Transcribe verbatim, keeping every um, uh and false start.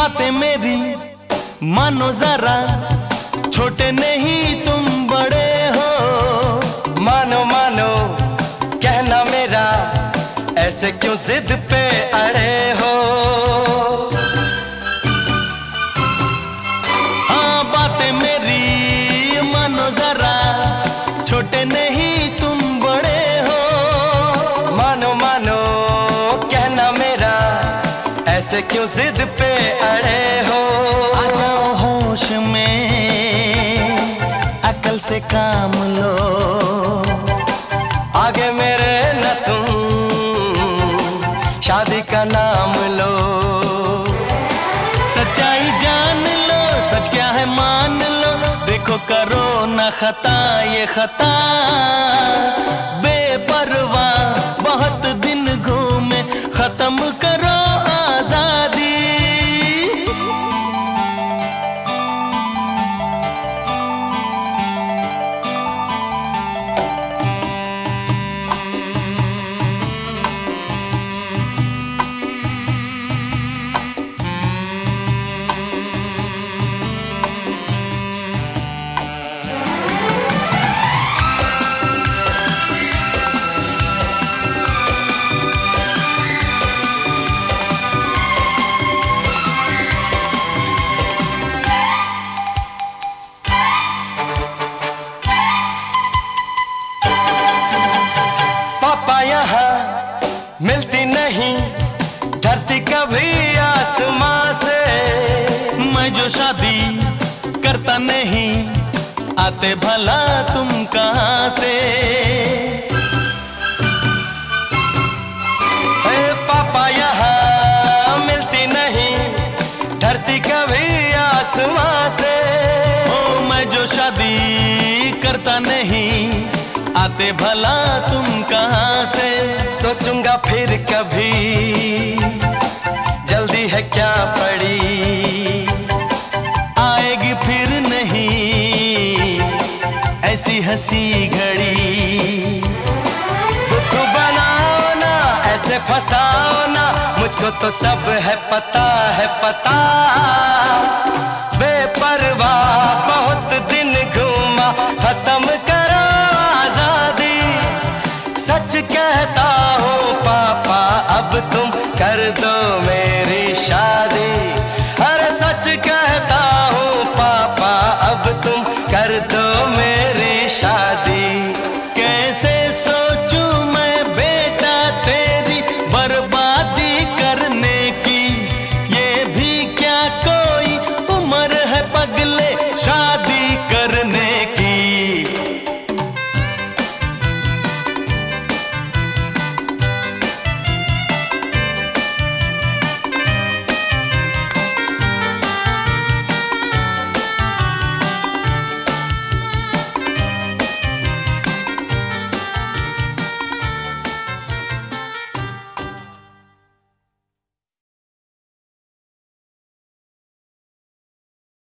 बातें मेरी मानो जरा, छोटे नहीं तुम बड़े हो। मानो मानो कहना मेरा, ऐसे क्यों जिद पे अड़े हो। हाँ बातें मेरी मानो जरा, छोटे नहीं तुम बड़े हो। मानो मानो कहना मेरा, ऐसे क्यों जिद पे अड़े हो। आ जाओ होश में, अकल से काम लो, आगे मेरे न तुम शादी का नाम लो। सच्चाई जान लो, सच क्या है मान लो, देखो करो न खता ये खता। बेपरवाह बहुत दिन घूमे, खत्म करो आजादी। यहाँ मिलती नहीं धरती कभी आसमां से। मैं जो शादी करता नहीं, आते भला तुम कहाँ से। ए पापा यहाँ मिलती नहीं धरती कभी आसमां से। ओ मैं जो शादी करता नहीं, आते भला तुम कहाँ से। सोचूंगा फिर कभी, जल्दी है क्या पड़ी, आएगी फिर नहीं ऐसी हंसी घड़ी। दुख बनाओ ना, ऐसे फंसाओ ना, मुझको तो सब है पता है पता। बेपरवाह बहुत दिन घूमा, खत्म करो आजादी। सच कहता हूँ पापा अब तुम